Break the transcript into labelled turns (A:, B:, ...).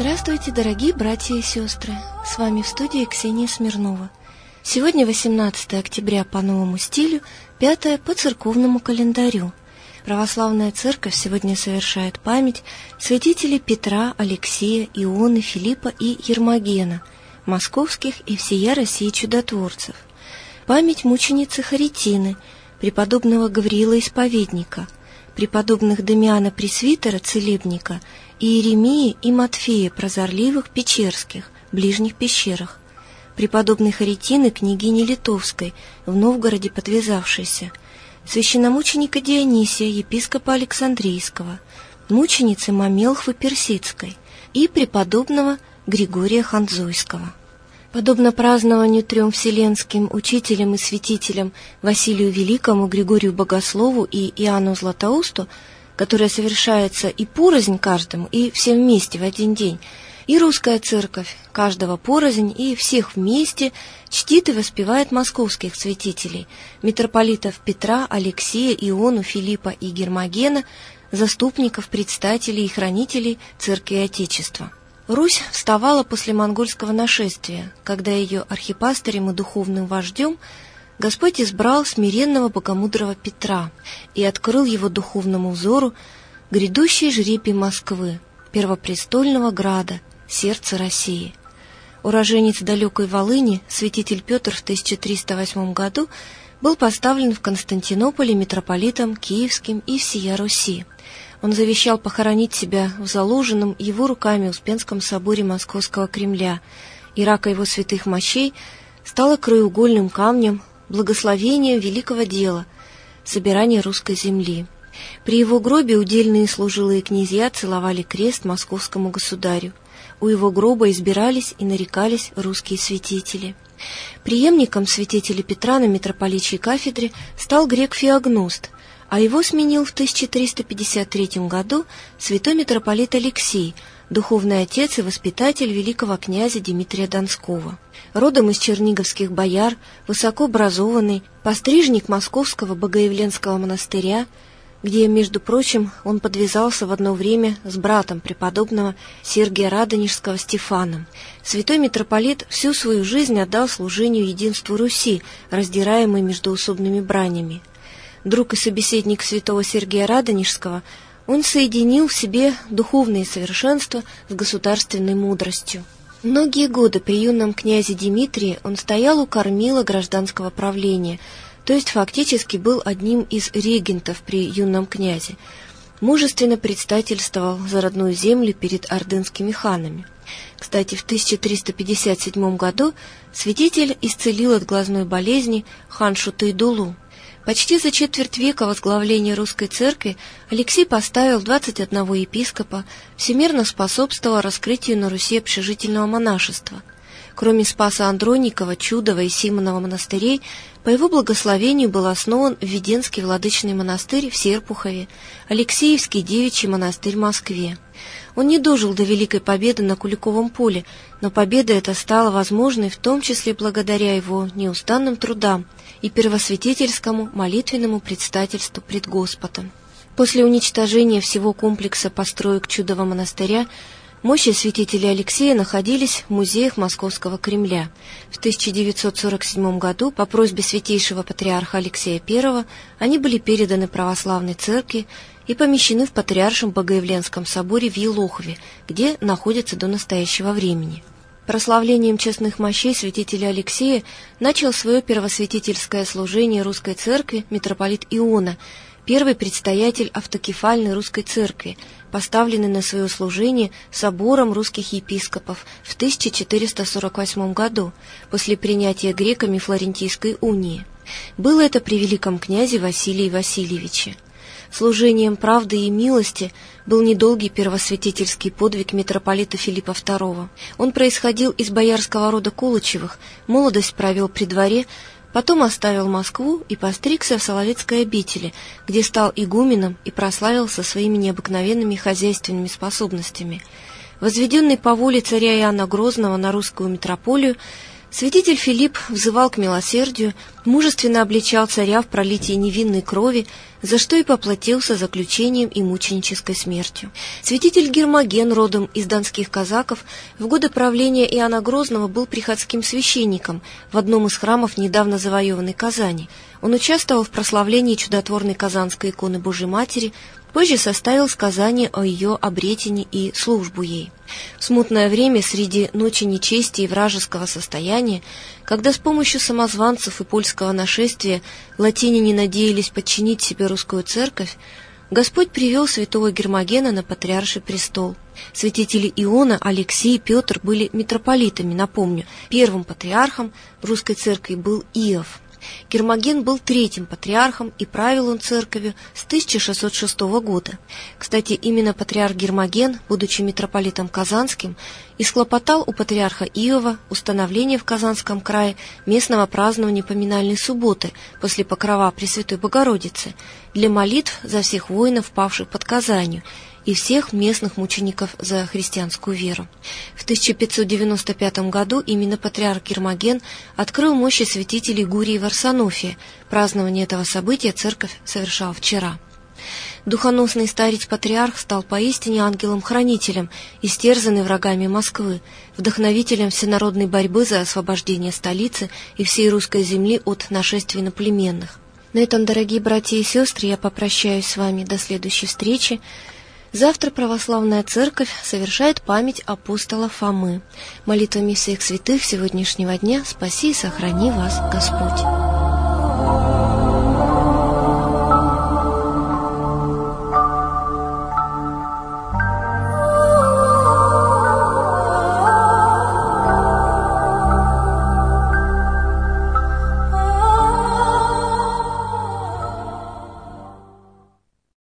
A: Здравствуйте, дорогие братья и сестры! С вами в студии Ксения Смирнова. Сегодня 18 октября по новому стилю, 5 по церковному календарю. Православная церковь сегодня совершает память святителей Петра, Алексея, Ионы, Филиппа и Ермогена, московских и всея России чудотворцев. Память мученицы Харитины, преподобного Гавриила Исповедника, преподобных Дамиана Пресвитера, целебника, и Иеремии и Матфея, прозорливых печерских, ближних пещерах, преподобной Харитины, княгини Литовской, в Новгороде подвязавшейся, священномученика Дионисия, епископа Александрийского, мученицы Мамелхвы Персидской и преподобного Григория Ханзойского. Подобно празднованию трем вселенским учителям и святителям Василию Великому, Григорию Богослову и Иоанну Златоусту, которое совершается и порознь каждому, и всем вместе в один день, и русская церковь, каждого порознь и всех вместе, чтит и воспевает московских святителей, митрополитов Петра, Алексея, Иону, Филиппа и Гермогена, заступников, предстателей и хранителей Церкви и Отечества. Русь вставала после монгольского нашествия, когда ее архипастырем и духовным вождем Господь избрал смиренного богомудрого Петра и открыл его духовному взору грядущий жребий Москвы, первопрестольного града, сердца России. Уроженец далекой Волыни, святитель Петр в 1308 году был поставлен в Константинополе митрополитом Киевским и всея Руси. Он завещал похоронить себя в заложенном его руками Успенском соборе Московского Кремля, и рака его святых мощей стала краеугольным камнем благословением великого дела — собирания русской земли. При его гробе удельные служилые князья целовали крест московскому государю. У его гроба избирались и нарекались русские святители. Преемником святителя Петра на митрополичьей кафедре стал грек Феогност, а его сменил в 1353 году святой митрополит Алексей, духовный отец и воспитатель великого князя Дмитрия Донского. Родом из черниговских бояр, высокообразованный, пострижник Московского Богоявленского монастыря, где, между прочим, он подвязался в одно время с братом преподобного Сергия Радонежского Стефаном. Святой митрополит всю свою жизнь отдал служению единству Руси, раздираемой междоусобными бранями. Друг и собеседник святого Сергия Радонежского, он соединил в себе духовное совершенство с государственной мудростью. Многие годы при юном князе Дмитрии он стоял у кормила гражданского правления, то есть фактически был одним из регентов при юном князе, мужественно предстательствовал за родную землю перед ордынскими ханами. Кстати, в 1357 году святитель исцелил от глазной болезни ханшу Тайдулу. Почти за четверть века возглавления русской церкви Алексей поставил 21 епископа, всемирно способствовал раскрытию на Руси общежительного монашества. Кроме Спаса Андроникова, Чудова и Симонова монастырей, по его благословению был основан Введенский владычный монастырь в Серпухове, Алексеевский девичий монастырь в Москве. Он не дожил до Великой Победы на Куликовом поле, но победа эта стала возможной в том числе благодаря его неустанным трудам и первосвятительскому молитвенному предстательству пред Господом. После уничтожения всего комплекса построек Чудова монастыря мощи святителя Алексея находились в музеях Московского Кремля. В 1947 году по просьбе святейшего патриарха Алексея I они были переданы православной церкви и помещены в Патриаршем Богоявленском соборе в Елохове, где находятся до настоящего времени. Прославлением честных мощей святителя Алексея начал свое первосвятительское служение русской церкви митрополит Иона, первый предстоятель автокефальной русской церкви, поставленный на свое служение собором русских епископов в 1448 году после принятия греками Флорентийской унии. Было это при великом князе Василии Васильевиче. Служением правды и милости был недолгий первосвятительский подвиг митрополита Филиппа II. Он происходил из боярского рода Колычевых, молодость провел при дворе, потом оставил Москву и постригся в Соловецкой обители, где стал игуменом и прославился своими необыкновенными хозяйственными способностями. Возведенный по воле царя Иоанна Грозного на русскую митрополию, святитель Филипп взывал к милосердию мужественно обличал царя в пролитии невинной крови, за что и поплатился заключением и мученической смертью. Святитель Гермоген, родом из донских казаков, в годы правления Иоанна Грозного был приходским священником в одном из храмов недавно завоеванной Казани. Он участвовал в прославлении чудотворной казанской иконы Божьей Матери, позже составил сказание о ее обретении и службу ей. В смутное время, среди ночи нечести и вражеского состояния, когда с помощью самозванцев и польского нашествия латиняне надеялись подчинить себе русскую церковь, Господь привел святого Гермогена на патриарший престол. Святители Иона, Алексий и Петр были митрополитами, напомню. Первым патриархом русской церкви был Иов. Гермоген был третьим патриархом, и правил он церковью с 1606 года. Кстати, именно патриарх Гермоген, будучи митрополитом Казанским, исхлопотал у патриарха Иова установление в Казанском крае местного празднования поминальной субботы после покрова Пресвятой Богородицы для молитв за всех воинов, павших под Казанью, и всех местных мучеников за христианскую веру. В 1595 году именно патриарх Гермоген открыл мощи святителей Гурии и Варсонофия. Празднование этого события церковь совершала вчера. Духоносный старец-патриарх стал поистине ангелом-хранителем, истерзанный врагами Москвы, вдохновителем всенародной борьбы за освобождение столицы и всей русской земли от нашествий иноплеменных. На этом, дорогие братья и сестры, я попрощаюсь с вами до следующей встречи. Завтра православная церковь совершает память апостола Фомы. Молитвами всех святых сегодняшнего дня спаси и сохрани вас Господь.